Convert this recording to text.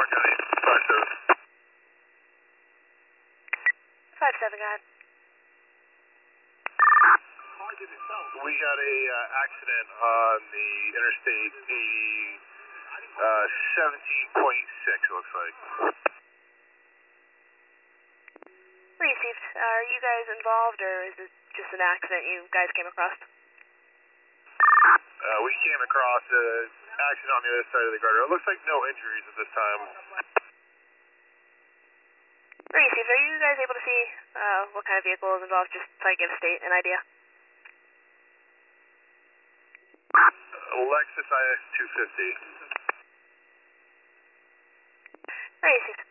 County, 5-7. 5-7, go ahead. We got a accident on the Interstate 80, 17.6, it looks like. Received. Are you guys involved, or is it just an accident you guys came across? We came across an accident on the other side of the guardrail. It looks like no injuries at this time. Received. Are you guys able to see what kind of vehicle is involved, just so I give State an idea? Lexus IX 250. Received.